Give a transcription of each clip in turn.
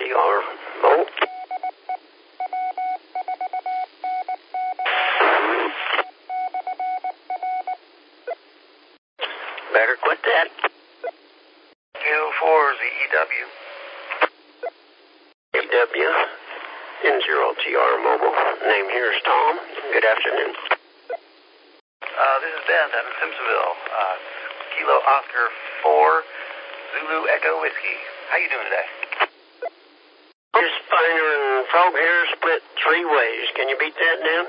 N0TR. Mo? Better quit that. Q4ZEW. EW. N0TR Mobile. Name here is Tom. Good afternoon. This is Ben down in Simpsonville. Kilo Oscar 4 Zulu Echo Whiskey. How you doing today? Just finer and frog hair split 3 ways. Can you beat that, Dan?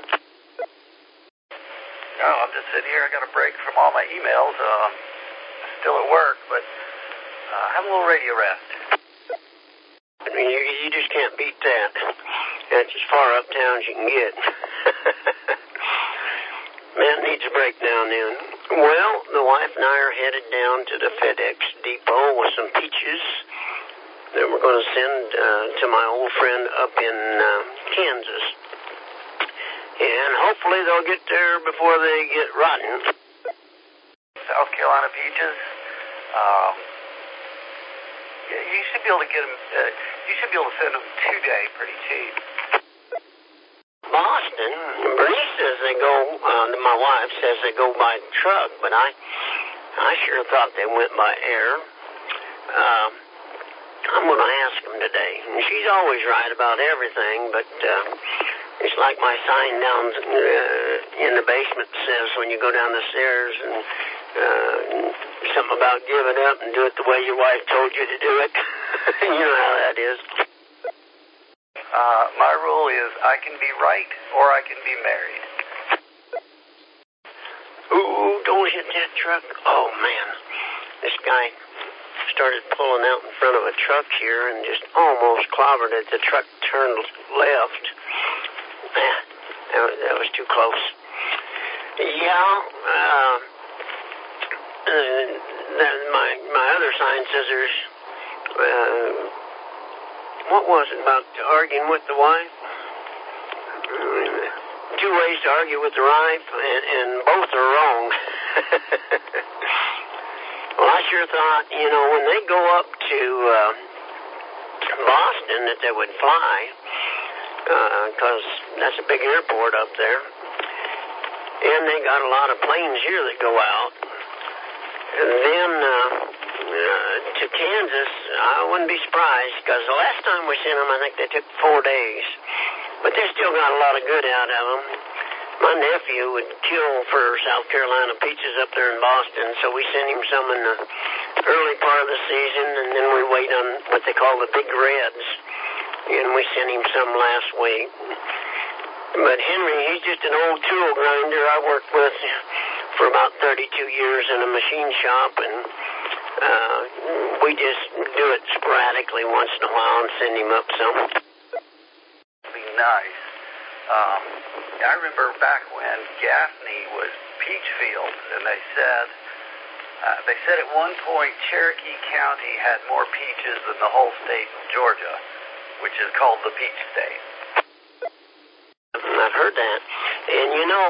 No, I'm just sitting here. I got a break from all my emails. Still at work, but have a little radio rest. I mean, you just can't beat that. That's as far uptown as you can get. Man needs a break now and then. Well, the wife and I are headed down to the FedEx depot with some peaches that we're going to send to my old friend up in Kansas. And hopefully they'll get there before they get rotten. South Carolina peaches. You should be able to get them. You should be able to send them today, pretty cheap. Boston, Bernice says they go. My wife says they go by truck, but I sure thought they went by air. I'm going to ask them today. And she's always right about everything, but it's like my sign down in the basement says when you go down the stairs and something about giving up and do it the way your wife told you to do it. You know how that is. My rule is I can be right or I can be married. Ooh, don't hit that truck. Oh, man. This guy started pulling out in front of a truck here and just almost clobbered it. The truck turned left. That was too close. Yeah, my other sign says there's, what was it about arguing with the wife? 2 ways to argue with the wife, and both are wrong. Well, I sure thought, when they go up to Boston that they would fly, because that's a big airport up there. And they got a lot of planes here that go out. And then to Kansas, I wouldn't be surprised, because the last time we sent them, I think they took 4 days. But they still got a lot of good out of them. My nephew would kill for South Carolina peaches up there in Boston, so we sent him some in the early part of the season, and then we wait on what they call the big reds, and we sent him some last week. But Henry, he's just an old tool grinder I worked with for about 32 years in a machine shop, and we just do it sporadically once in a while and send him up some. Be nice. I remember back when Gaffney was peach fields, and they said at one point Cherokee County had more peaches than the whole state of Georgia, which is called the Peach State. I've heard that. And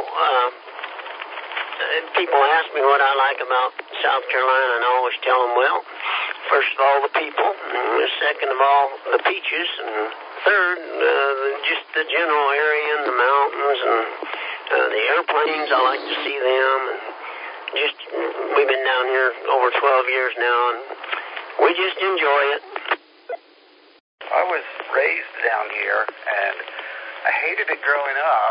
people ask me what I like about South Carolina, and I always tell them, well, first of all, the people, and second of all, the peaches, and third, just the general area and the mountains and the airplanes. I like to see them. And just, we've been down here over 12 years now, and we just enjoy it. I was raised down here, and I hated it growing up.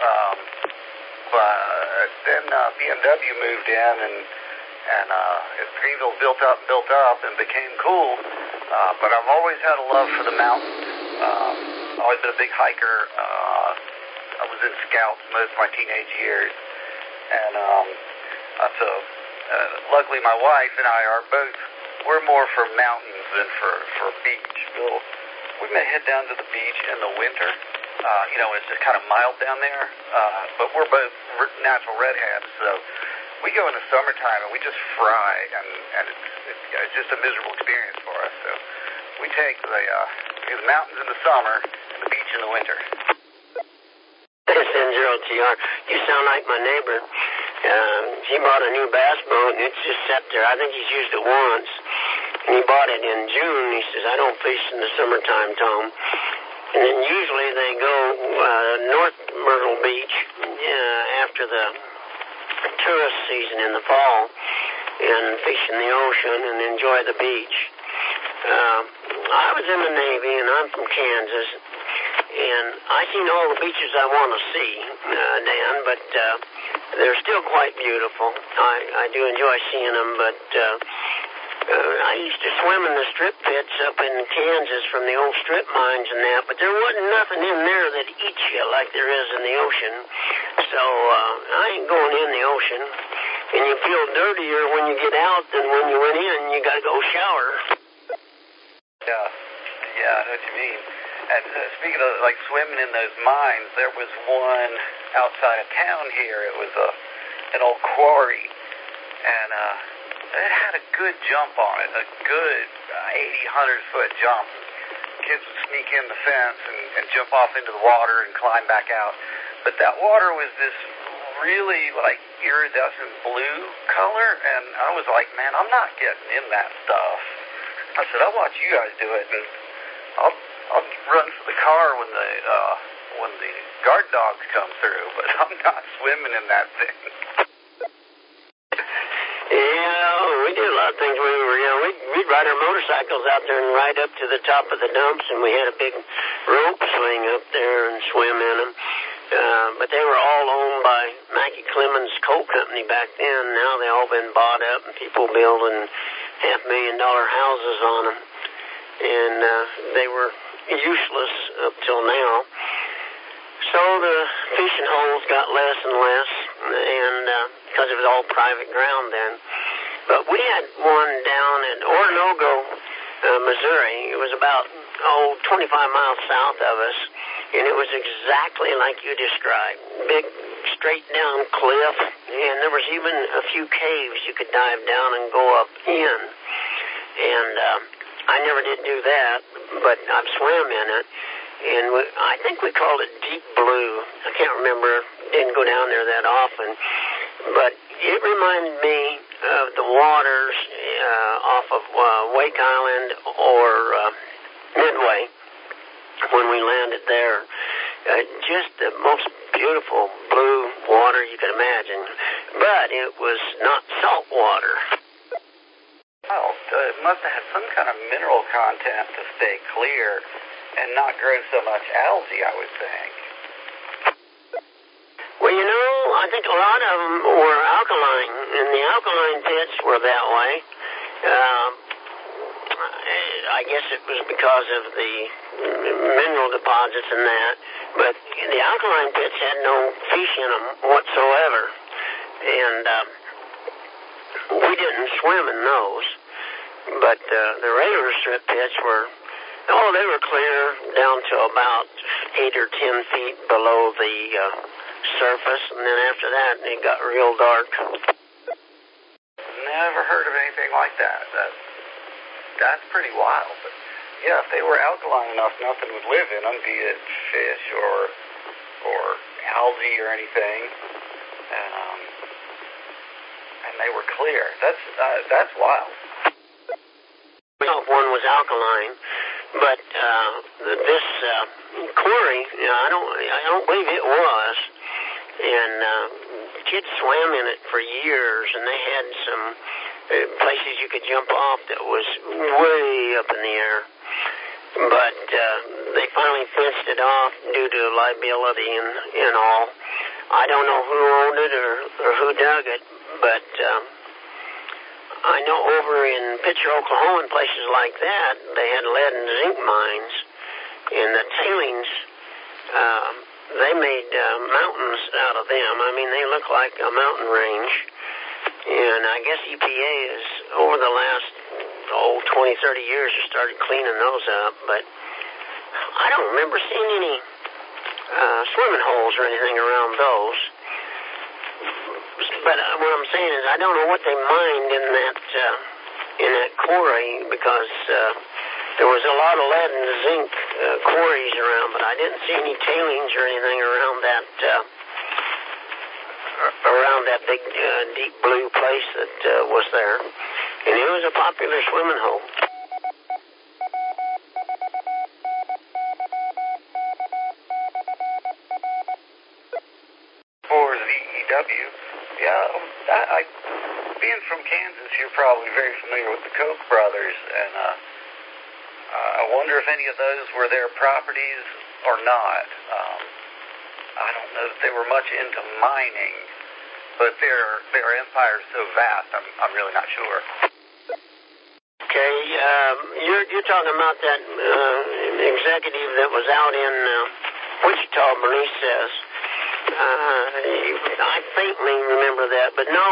But then BMW moved in, and Greenville built up and became cool. But I've always had a love for the mountains. Always been a big hiker. I was in Scouts most of my teenage years, and so luckily my wife and I we're more for mountains than for beach. We may head down to the beach in the winter. It's just kind of mild down there, but we're both natural redheads, so we go in the summertime and we just fry, and it's just a miserable experience for us. So we take the mountains in the summer and the beach in the winter. This N0TR, you sound like my neighbor. He bought a new bass boat, and it's just sat there. I think he's used it once. And he bought it in June. He says, I don't fish in the summertime, Tom. And then usually they go North Myrtle Beach after the tourist season in the fall and fish in the ocean and enjoy the beach. I was in the Navy, and I'm from Kansas, and I seen all the beaches I want to see, Dan, but they're still quite beautiful. I do enjoy seeing them, but I used to swim in the strip pits up in Kansas from the old strip mines and that, but there wasn't nothing in there that eats you like there is in the ocean. So I ain't going in the ocean. And you feel dirtier when you get out than when you went in. You got to go shower. Yeah, I know what you mean. And speaking of like swimming in those mines, there was one outside of town here. It was an old quarry, and it had a good jump on it, a good 100-foot jump. Kids would sneak in the fence and jump off into the water and climb back out. But that water was this really like iridescent blue color, and I was like, man, I'm not getting in that stuff. I said, I'll watch you guys do it, and I'll run for the car when the guard dogs come through, but I'm not swimming in that thing. Yeah, we did a lot of things when we were young. We'd ride our motorcycles out there and ride up to the top of the dumps, and we had a big rope swing up there and swim in them. But they were all owned by Mackie Clemens Coal Company back then. Now they all been bought up, and people building $500,000 houses on them. And they were useless up till now. So the fishing holes got less and less, and because it was all private ground then. But we had one down in Oronogo, Missouri. It was about 25 miles south of us, and it was exactly like you described. Big, straight down cliff, and there was even a few caves you could dive down and go up in. And I never did do that, but I've swam in it. And I think we called it Deep Blue. I can't remember. Didn't go down there that often. But it reminded me of the waters off of Wake Island or Midway when we landed there. Just the most beautiful blue water you could imagine. But it was not salt water. Well, it must have had some kind of mineral content to stay clear and not grow so much algae, I would think. Well, I think a lot of them were alkaline, and the alkaline pits were that way. I guess it was because of the mineral deposits and that, but the alkaline pits had no fish in them whatsoever, and we didn't swim in those. But the regular strip pits were, they were clear down to about 8 or 10 feet below the surface, and then after that, it got real dark. Never heard of anything like that. That's pretty wild. But yeah, if they were alkaline enough, nothing would live in them, be it fish or algae or anything. And they were clear. That's wild. One was alkaline, but this quarry, I don't believe it was. And kids swam in it for years, and they had some places you could jump off that was way up in the air. But they finally fenced it off due to liability and all. I don't know who owned it or who dug it, but I know over in Pitcher, Oklahoma, and places like that, they had lead and zinc mines, and the tailings, they made mountains out of them. I mean, they look like a mountain range, and I guess EPA is, over the last, 20, 30 years, has started cleaning those up, but I don't remember seeing any swimming holes or anything around those. But what I'm saying is I don't know what they mined in that quarry, because there was a lot of lead and zinc quarries around, but I didn't see any tailings or anything around that big deep blue place that was there. And it was a popular swimming hole. B&W. Yeah, being from Kansas, you're probably very familiar with the Koch brothers, and I wonder if any of those were their properties or not. I don't know that they were much into mining, but their empire is so vast, I'm really not sure. Okay, you're talking about that executive that was out in Wichita, Bernice says. I faintly remember that, but no.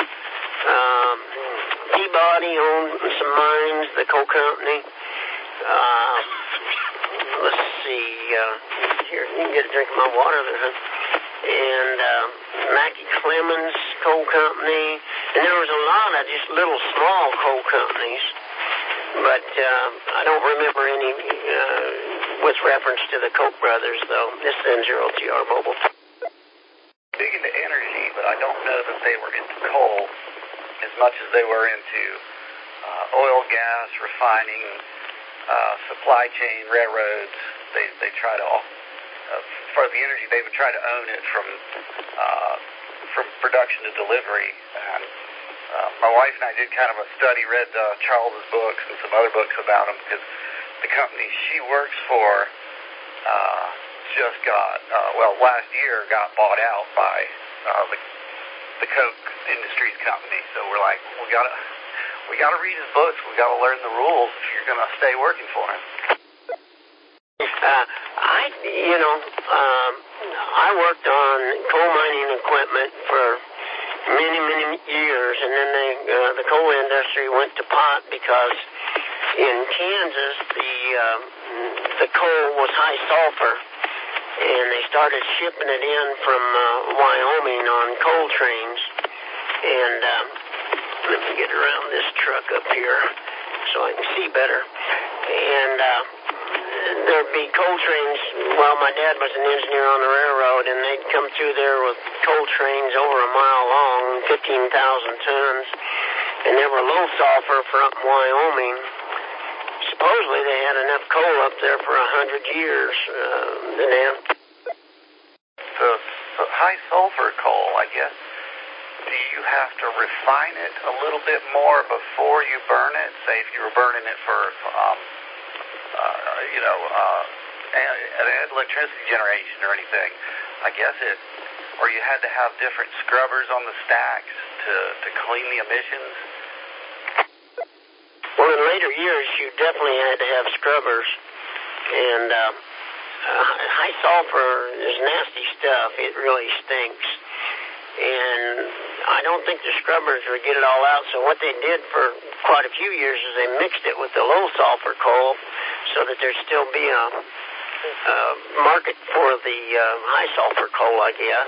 Peabody owned some mines, the coal company. Let's see. Here, you can get a drink of my water there. And Mackie Clemens Coal Company. And there was a lot of just little small coal companies. But I don't remember any with reference to the Koch brothers, though. This is N0TR Mobile. Big into energy, but I don't know that they were into coal as much as they were into oil, gas, refining, supply chain, railroads. They try to, for the energy, they would try to own it from production to delivery. And my wife and I did kind of a study, read Charles's books and some other books about them, because the company she works for just got, last year got bought out by the Koch Industries company. So we're like, we gotta read his books. We gotta learn the rules if you're gonna stay working for him. I worked on coal mining equipment for many, many years, and then the coal industry went to pot because in Kansas the coal was high sulfur, and they started shipping it in from Wyoming on coal trains. And let me get around this truck up here so I can see better. And there'd be coal trains. Well, my dad was an engineer on the railroad, and they'd come through there with coal trains over a mile long, 15,000 tons, and they were low sulfur from Wyoming. Supposedly they had enough coal up there for 100 years. So high sulfur coal, I guess. Do you have to refine it a little bit more before you burn it? Say if you were burning it for electricity generation or anything, I guess or you had to have different scrubbers on the stacks to clean the emissions? Well, in later years, you definitely had to have scrubbers, and high sulfur is nasty stuff. It really stinks, and I don't think the scrubbers would get it all out. So what they did for quite a few years is they mixed it with the low sulfur coal, so that there'd still be a market for the high sulfur coal, I guess.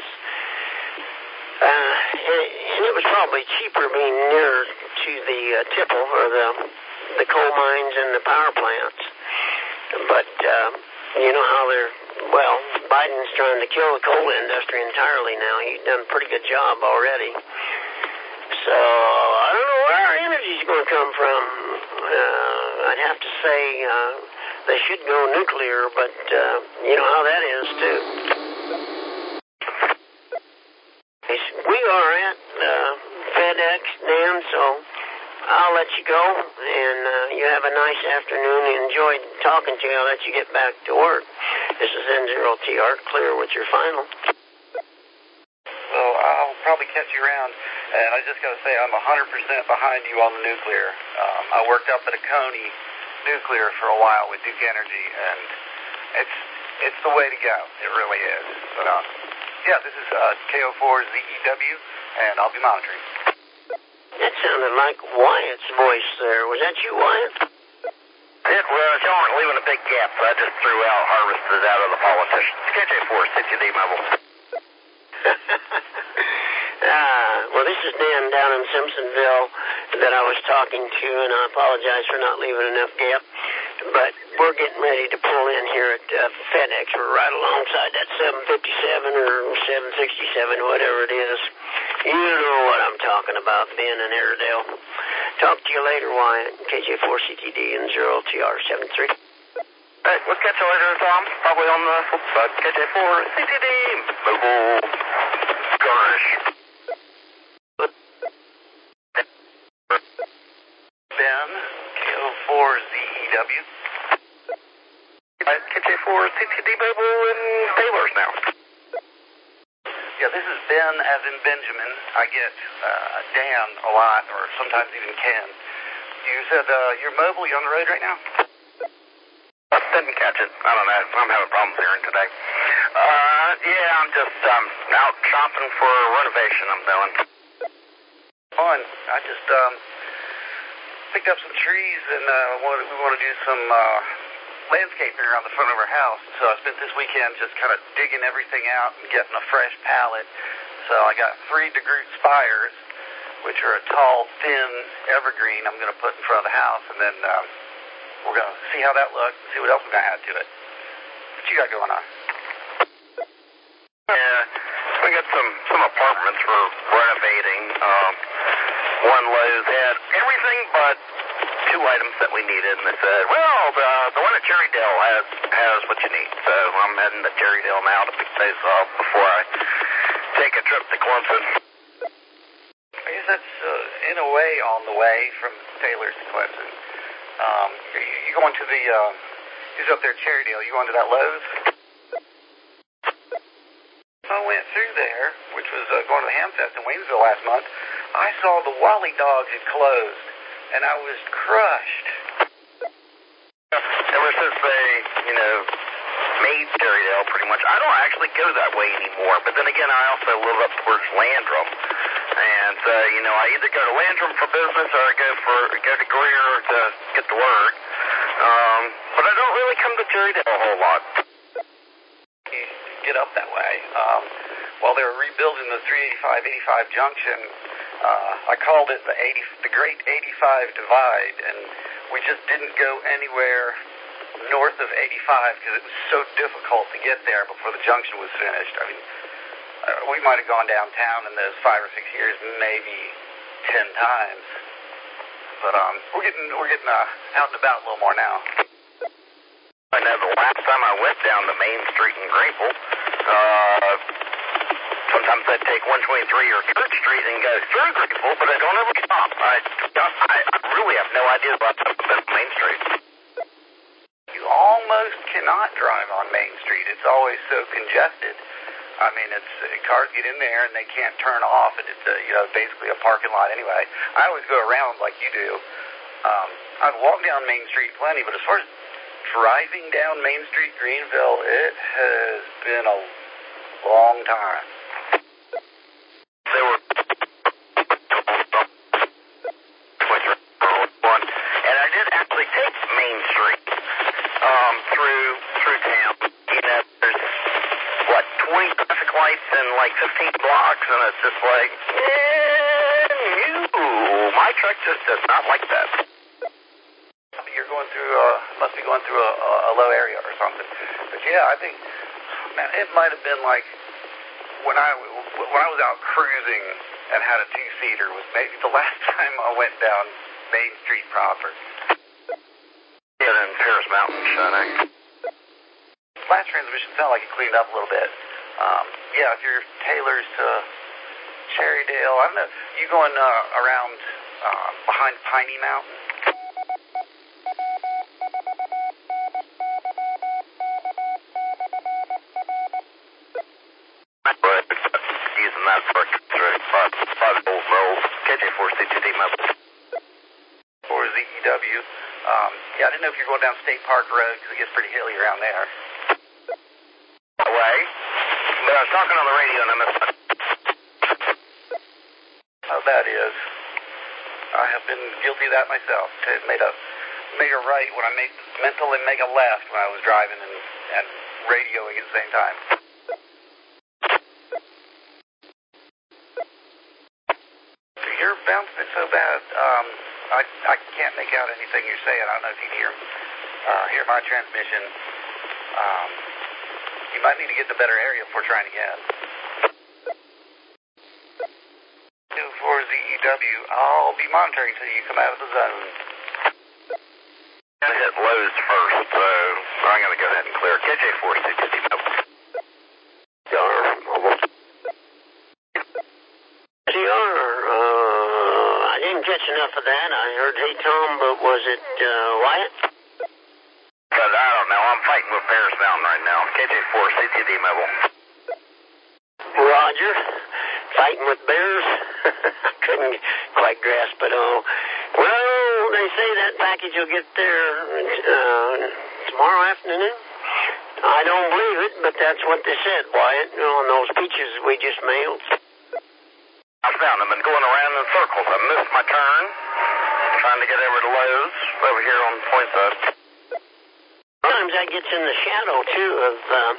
And it was probably cheaper being nearer to the tipple or the coal mines and the power plants. But you know how Biden's trying to kill the coal industry entirely now. He's done a pretty good job already. So I don't know where our energy's going to come from. I'd have to say they should go nuclear, but you know how that is too. We are at FedEx, Dan, so I'll let you go, and you have a nice afternoon. Enjoyed talking to you. I'll let you get back to work. This is N0TR, clear with your final. So I'll probably catch you around, and I just got to say I'm 100% behind you on the nuclear. I worked up at Oconee Nuclear for a while with Duke Energy, and it's the way to go. It really is. But yeah, this is KO4ZEW, and I'll be monitoring. That sounded like Wyatt's voice there. Was that you, Wyatt? It was. Y'all aren't leaving a big gap, so I just threw out, harvested out of the politicians. KJ4, CTD Mobile. Well, this is Dan down in Simpsonville that I was talking to, and I apologize for not leaving enough gap. But we're getting ready to pull in here at FedEx. We're right alongside that 757 or 767, whatever it is. You know what I'm talking about, Ben and Airedale. Talk to you later, Wyatt. KJ4CTD and 0TR73. All right, we'll catch you later, Tom. Probably on the flip side. KJ4CTD. Mobile. Gosh. EW. KJ4 CTD Mobile in Taylor's now. Yeah, this is Ben as in Benjamin. I get Dan a lot, or sometimes even Ken. You said you're mobile, you're on the road right now? I didn't catch it. I don't know. I'm having problems hearing today. Yeah, I'm just out shopping for a renovation I'm doing. Fun. I just picked up some trees and we want to do some landscaping around the front of our house. So I spent this weekend just kind of digging everything out and getting a fresh pallet. So I got 3 DeGroot spires, which are a tall, thin evergreen I'm going to put in front of the house, and then we're going to see how that looks and see what else we're going to add to it. What you got going on? Yeah, we got some apartments we're renovating. One Lowe's had everything but 2 items that we needed, and they said, well, the one at Cherrydale has what you need. So I'm heading to Cherrydale now to pick those up before I take a trip to Clemson. I guess that's in a way on the way from Taylor's to Clemson. You going to the, he's up there at Cherrydale, you going to that Lowe's? I went through there, which was going to the Hamfest in Waynesville last month. I saw the Wally Dogs had closed, and I was crushed. Ever since they, made Cherrydale pretty much. I don't actually go that way anymore, but then again, I also live up towards Landrum. And so, I either go to Landrum for business or I go to Greer to get to work. But I don't really come to Cherrydale a whole lot. You get up that way. While they were rebuilding the 385-85 junction, I called it the Great 85 Divide, and we just didn't go anywhere north of 85 because it was so difficult to get there before the junction was finished. I mean, we might have gone downtown in those 5 or 6 years maybe 10 times, but we're getting out and about a little more now. I know the last time I went down to Main Street in Greenville, sometimes I'd take 123 or 3rd Street and go through Greenville, but I don't ever stop. I really have no idea about Main Street. You almost cannot drive on Main Street. It's always so congested. I mean, cars get in there and they can't turn off, and it's basically a parking lot anyway. I always go around like you do. I've walked down Main Street plenty, but as far as driving down Main Street, Greenville, it has been a long time. They were and I did actually take Main Street through town. There's 20 traffic lights and 15 blocks, and it's just like, my truck just does not like that. You're going through, Must be going through a low area or something. But yeah, I think, man, it might have been like when I was out cruising and had a 2-seater was maybe the last time I went down Main Street proper. Yeah, in Paris Mountain, Shunning. Last transmission sounded like it cleaned up a little bit. Yeah, if you're Taylor's to Cherrydale, I don't know, you going around behind Piney Mountain? Using that for five old rolls. KJ4 CTD Mobile. Or ZEW. Yeah, I didn't know if you're going down State Park Road because it gets pretty hilly around there. Away. But I was talking on the radio and I missed it. Oh, that is. I have been guilty of that myself. I made a right when I mentally make a left when I was driving and radioing at the same time. You're bouncing it so bad. I can't make out anything you're saying. I don't know if you can hear my transmission. You might need to get in a better area before trying again. 24ZEW, I'll be monitoring until you come out of the zone. I'm going to hit Lowe's first, so I'm going to go ahead and clear KJ4 CTD Mobile. I didn't catch enough of that. I heard Hey Tom, but was it Wyatt? Paris Mountain right now. KJ4 CTD mobile. Roger. Fighting with bears? I couldn't quite grasp it all. Well, they say that package will get there tomorrow afternoon. I don't believe it, but that's what they said, Wyatt, on those peaches we just mailed. I found them and going around in circles. I missed my turn, trying to get over to Lowe's over here on Poinsett. Sometimes that gets in the shadow, too, of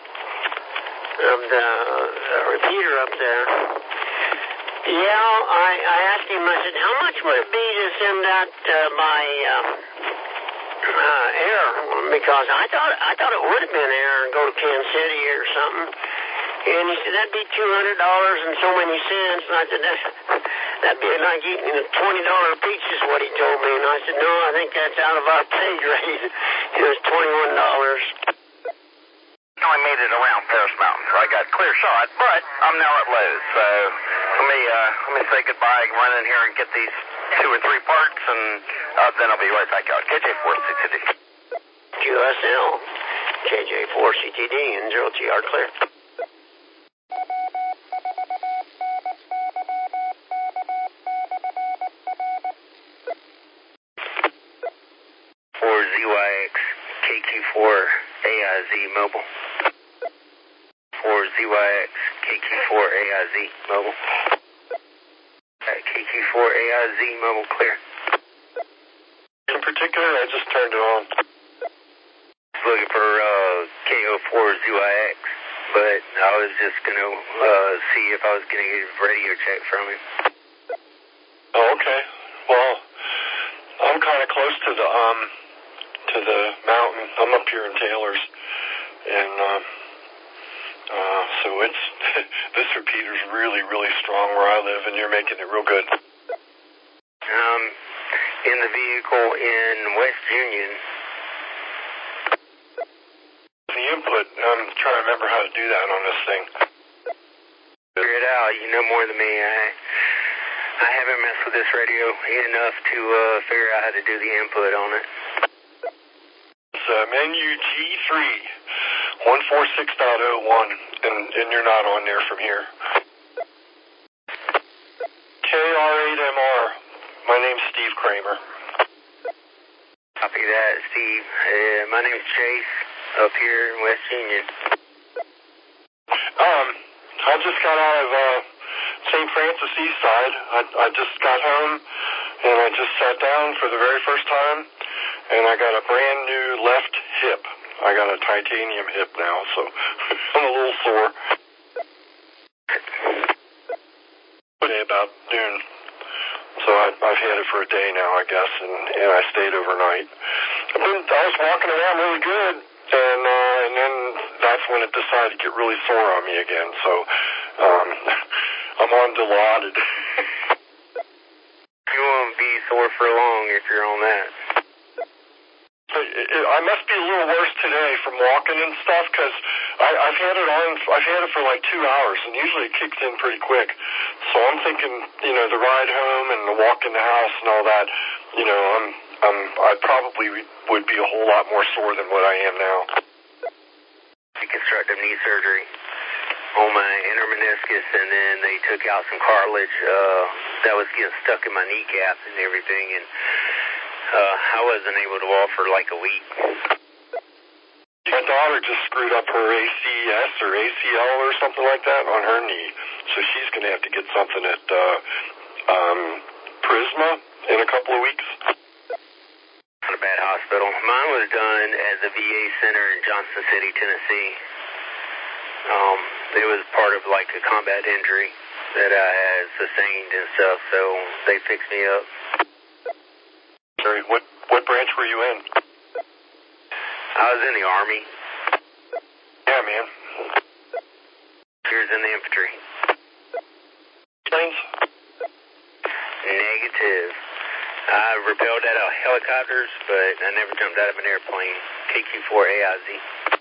the repeater up there. Yeah, I asked him, I said, how much would it be to send that by air? Because I thought it would have been air and go to Kansas City or something. And he said, that'd be $200 and so many cents. And I said, that'd be like eating a $20 peach is what he told me. And I said, no, I think that's out of our pay grade. It was $21. I made it around Paris Mountain, so I got clear shot, but I'm now at Lowe's, so let me say goodbye and run in here and get these 2 or 3 parts, and then I'll be right back out. KJ4 CTD. QSL, KJ4 CTD, and 0TR clear. For ZYX, KQ4 AIZ mobile. For ZYX, KQ4 AIZ mobile. KQ4 AIZ mobile clear. In particular, I just turned it on. Looking for KO4 ZYX, but I was just going to see if I was going to get a radio check from him. Oh, okay. Well, I'm kind of close to the mountain. I'm up here in Taylor's, and so it's this repeater's really, really strong where I live, and you're making it real good. In the vehicle in West Union. The input, I'm trying to remember how to do that on this thing. Figure it out. You know more than me. I haven't messed with this radio enough to figure out how to do the input on it. It's menu G3, 146.01, and you're not on there from here. KR8MR, my name's Steve Kramer. Copy that, Steve. My name's Chase, up here in West Union. I just got out of St. Francis East Side. I just got home, and I just sat down for the very first time, and I got a brand new left hip. I got a titanium hip now, so I'm a little sore. Today about noon. So I've had it for a day now, I guess, and I stayed overnight. I was walking around really good, and then that's when it decided to get really sore on me again. So I'm on Dilaudid. You won't be sore for long if you're on that. I must be a little worse today from walking and stuff because I've had it for like 2 hours, and usually it kicks in pretty quick. So I'm thinking, the ride home and the walk in the house and all that, I probably would be a whole lot more sore than what I am now. Reconstructive knee surgery on my inner meniscus, and then they took out some cartilage that was getting stuck in my kneecap and everything, and I wasn't able to walk for like a week. My daughter just screwed up her ACS or ACL or something like that on her knee, so she's going to have to get something at Prisma in a couple of weeks. Not a bad hospital. Mine was done at the VA Center in Johnson City, Tennessee. It was part of like a combat injury that I had sustained and stuff, so they fixed me up. Sorry, what branch were you in? I was in the Army. Yeah, man. Years in the infantry. Planes? Negative. I repelled out of helicopters, but I never jumped out of an airplane. KQ4 AIZ.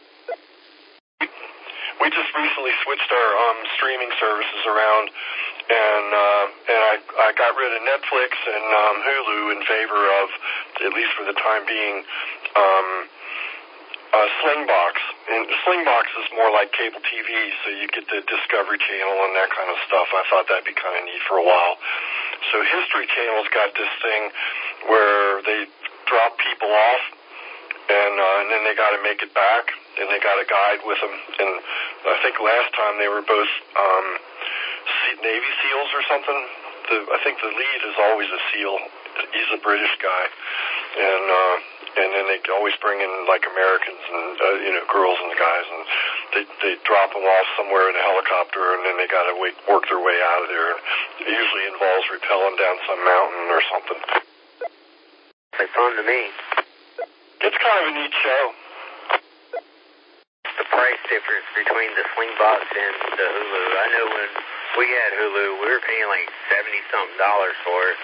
We just recently switched our streaming services around, and I got rid of Netflix and Hulu in favor of, at least for the time being, Slingbox. Slingbox is more like cable TV, so you get the Discovery Channel and that kind of stuff. I thought that'd be kind of neat for a while. So History Channel's got this thing where they drop people off, and then they got to make it back, and they got a guide with them. And I think last time they were both Navy SEALs or something. I think the lead is always a SEAL. He's a British guy, and then they always bring in like Americans and girls and guys, and they drop them off somewhere in a helicopter, and then they got to work their way out of there. It usually involves rappelling down some mountain or something. It's fun to me. It's kind of a neat show. The price difference between the Slingbox and the Hulu. I know when we had Hulu, we were paying like $70-something for it.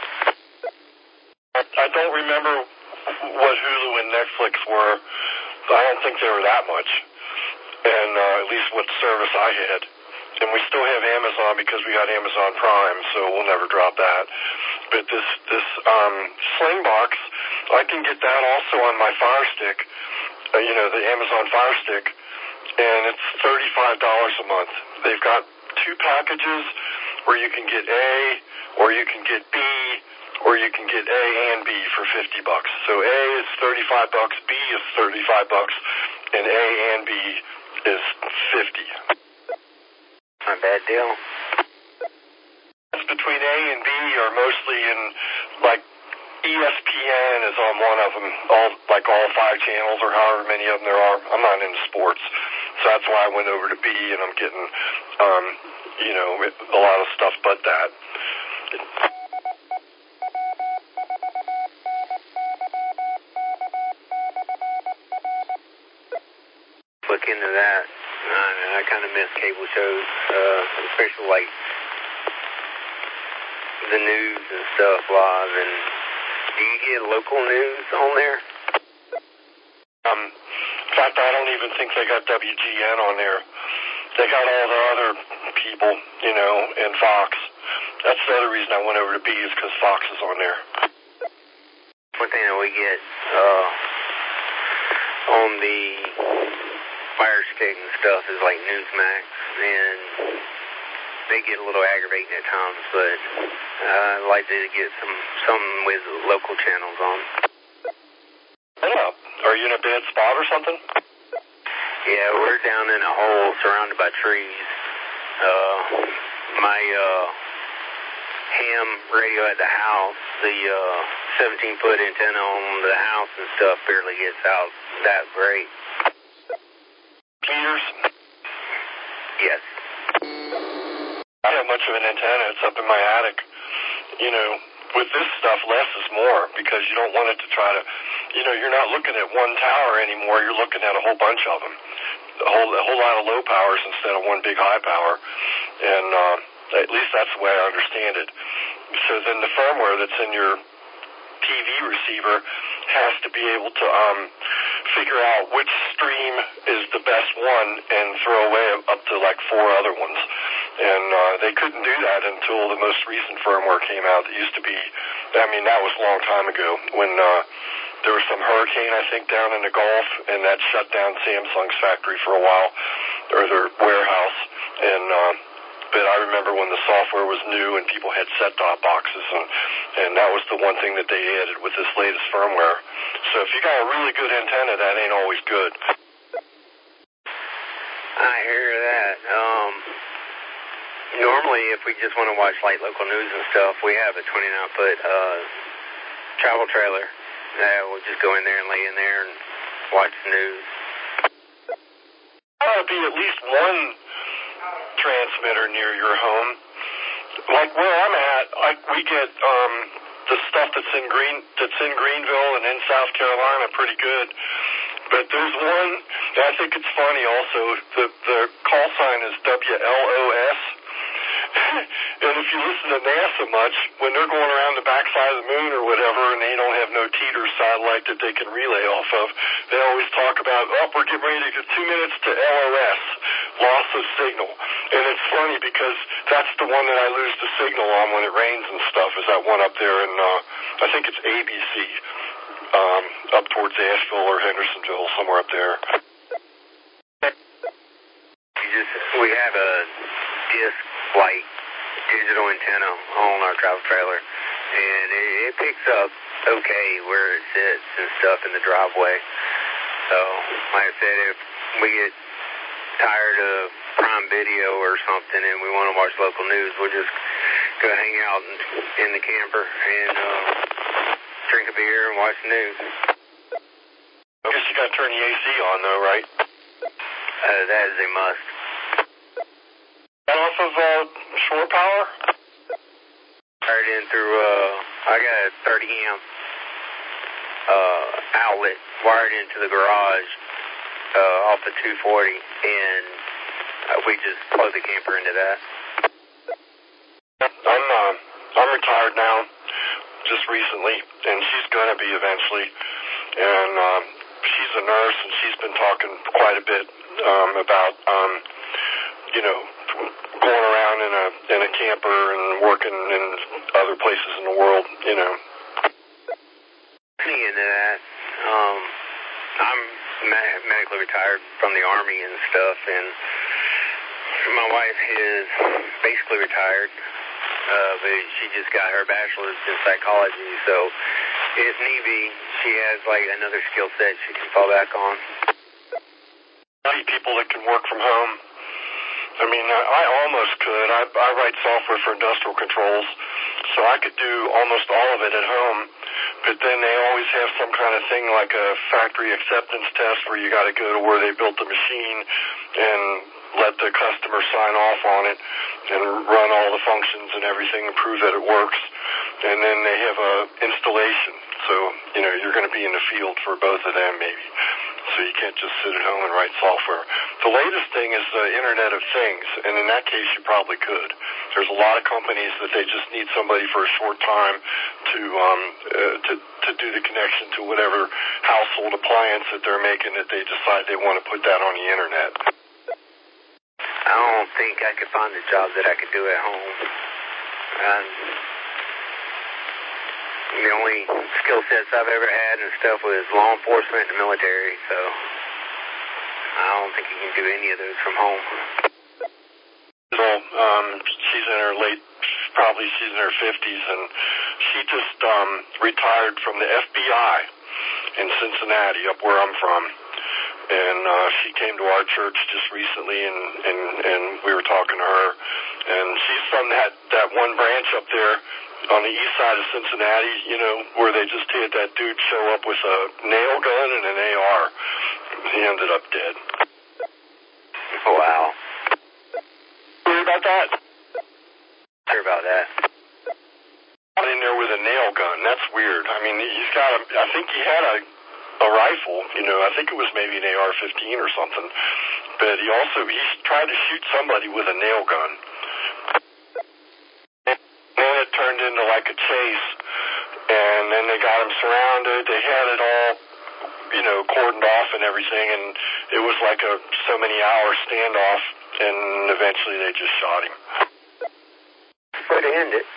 I don't remember what Hulu and Netflix were. I don't think they were that much, and at least what service I had. And we still have Amazon because we got Amazon Prime, so we'll never drop that. But this Slingbox, I can get that also on my Fire Stick, the Amazon Fire Stick, and it's $35 a month. They've got 2 packages where you can get A, or you can get B, or you can get A and B for $50. So A is $35, B is $35, and A and B is $50. Not a bad deal. Between A and B are mostly in, like, ESPN is on one of them, all 5 channels or however many of them there are. I'm not into sports, so that's why I went over to B, and I'm getting, a lot of stuff but that. Look into that. I kind of miss cable shows, especially like the news and stuff live. And do you get local news on there? In fact, I don't even think they got WGN on there. They got all the other people, and Fox. That's the other reason I went over to B is because Fox is on there. One thing that we get on the Fire Stick and stuff is like Newsmax, and they get a little aggravating at times, but I'd like to get some with local channels on. Yeah. Are you in a bad spot or something? Yeah, we're down in a hole surrounded by trees. My ham radio at the house, the 17-foot antenna on the house and stuff barely gets out that great. Peters? Yes. I don't have much of an antenna. It's up in my attic. With this stuff, less is more because you don't want it to try to, you're not looking at one tower anymore. You're looking at a whole bunch of them. A whole lot of low powers instead of one big high power. And at least that's the way I understand it. So then the firmware that's in your TV receiver has to be able to figure out which stream is the best one and throw away up to like 4 other ones. And they couldn't do that until the most recent firmware came out. It used to be, that was a long time ago when there was some hurricane, I think, down in the Gulf, and that shut down Samsung's factory for a while, or their warehouse. And but I remember when the software was new and people had set-top boxes, and that was the one thing that they added with this latest firmware. So if you got a really good antenna, that ain't always good. I hear that. Normally, if we just want to watch like local news and stuff, we have a 29-foot travel trailer. We'll just go in there and lay in there and watch the news. There ought to be at least one transmitter near your home. Like where I'm at, we get the stuff that's in Greenville and in South Carolina pretty good. But there's one, I think it's funny also, the call sign is WLOS. And if you listen to NASA much, when they're going around the backside of the moon or whatever, and they don't have no teeter satellite that they can relay off of, they always talk about, we're getting ready to get 2 minutes to LOS, loss of signal. And it's funny because that's the one that I lose the signal on when it rains and stuff, is that one up there in, I think it's ABC, up towards Asheville or Hendersonville, somewhere up there. we have a disc light digital antenna on our travel trailer, and it picks up okay where it sits and stuff in the driveway. So, like I said, if we get tired of Prime Video or something and we want to watch local news, we'll just go hang out in the camper and drink a beer and watch the news. I guess you got to turn the AC on, though, right? That is a must. And off of shore power? Wired in through, I got a 30 amp outlet wired into the garage off the 240, and we just plug the camper into that. I'm retired now, just recently, and she's going to be eventually. And she's a nurse, and she's been talking quite a bit about, going around in a camper and working in other places in the world, Into that, I'm medically retired from the Army and stuff, and my wife is basically retired, but she just got her bachelor's in psychology, so if need be, she has like another skill set she can fall back on. People that can work from home. I mean, I almost could. I write software for industrial controls, so I could do almost all of it at home, but then they always have some kind of thing like a factory acceptance test where you got to go to where they built the machine and let the customer sign off on it and run all the functions and everything and prove that it works. And then they have a installation. So, you're going to be in the field for both of them maybe. So you can't just sit at home and write software. The latest thing is the Internet of Things, and in that case you probably could. There's a lot of companies that they just need somebody for a short time to do the connection to whatever household appliance that they're making that they decide they want to put that on the Internet. I don't think I could find a job that I could do at home. The only skill sets I've ever had and stuff was law enforcement and the military, so I don't think you can do any of those from home. So, she's in her she's in her 50s, and she just retired from the FBI in Cincinnati, up where I'm from. And she came to our church just recently, and we were talking to her. And she's from that one branch up there on the east side of Cincinnati, where they just had that dude show up with a nail gun and an AR. He ended up dead. Oh, wow. Hear about that? Hear about that. Got in there with a nail gun. That's weird. I mean, I think he had a rifle, I think it was maybe an AR-15 or something, but he tried to shoot somebody with a nail gun. And then it turned into like a chase, and then they got him surrounded. They had it all, cordoned off and everything, and it was like a so many hour standoff, and eventually they just shot him. Way to end it.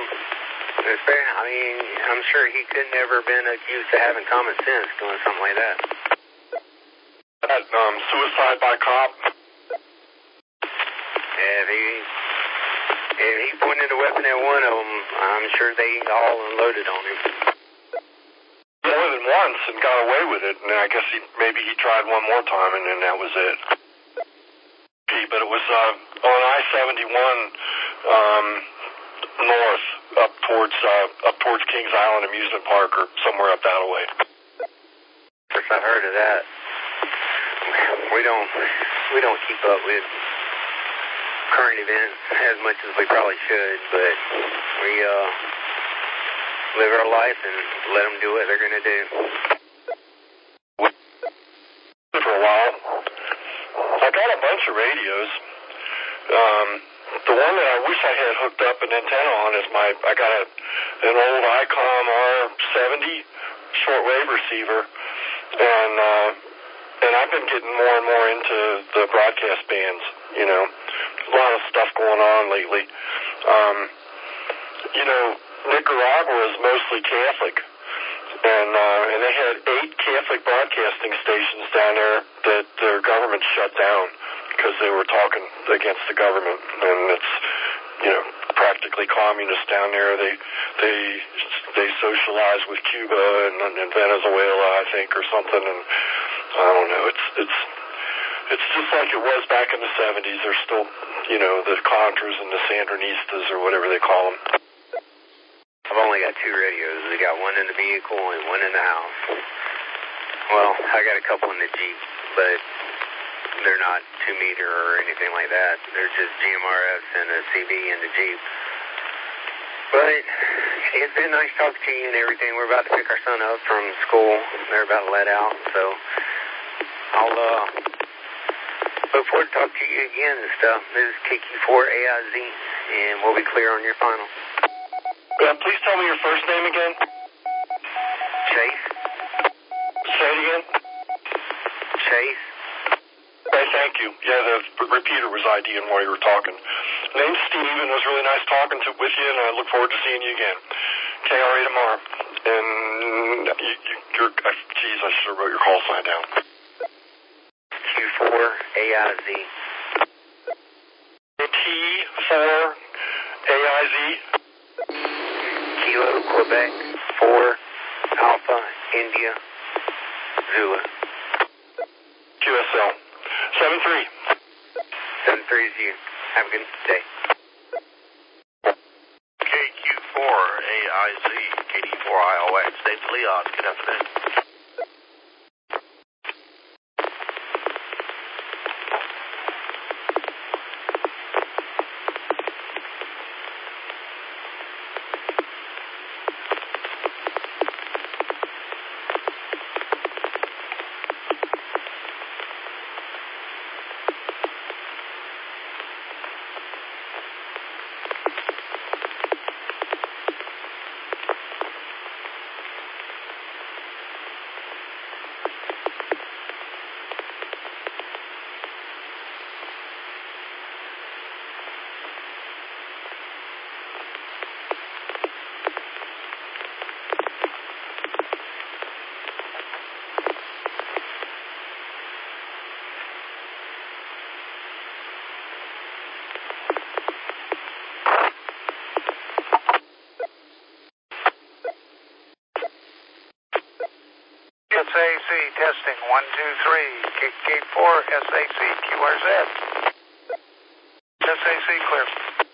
I mean, I'm sure he could never been accused of having common sense doing something like that. That suicide by cop. If he pointed a weapon at one of them, I'm sure they all unloaded on him. More than once and got away with it, and I guess maybe he tried one more time, and then that was it. But it was on I-71 north, up towards Kings Island Amusement Park or somewhere up that way. Of course, I've heard of that. We don't keep up with current events as much as we probably should, but we live our life and let them do what they're going to do. For a while, I got a bunch of radios. The one that I wish I had hooked up an antenna on is I got an old ICOM R70 shortwave receiver, and I've been getting more and more into the broadcast bands. A lot of stuff going on lately. Nicaragua is mostly Catholic, and they had 8 Catholic broadcasting stations down there that their government shut down because they were talking against the government, and it's, practically communist down there. They socialize with Cuba and Venezuela, I think, or something, and I don't know. It's just like it was back in the 70s. There's still, the Contras and the Sandinistas or whatever they call them. I've only got 2 radios. I got one in the vehicle and one in the house. Well, I got a couple in the Jeep, but they're not 2-meter or anything like that. They're just GMRFs and a CB in the Jeep. But it's been nice talking to you and everything. We're about to pick our son up from school. They're about to let out, so I'll look forward to talking to you again and stuff. This is KQ4AIZ, and we'll be clear on your final. Please tell me your first name again. Chase. Say it again. Chase. Okay, thank you. Yeah, the repeater was IDing while you were talking. Name's Steve, and it was really nice talking with you, and I look forward to seeing you again. KRA tomorrow. And you're, geez, I should have wrote your call sign down. Q4AIZ. T4AIZ. Kilo, Quebec, 4, Alpha, India, Zulu. QSL. 73. 73 is you. Have a good day. KQ4AIZ, KD4IOX, Dave Leon, good afternoon. SAC testing 1, 2, 3. Gate 4 SAC QRZ. SAC clear.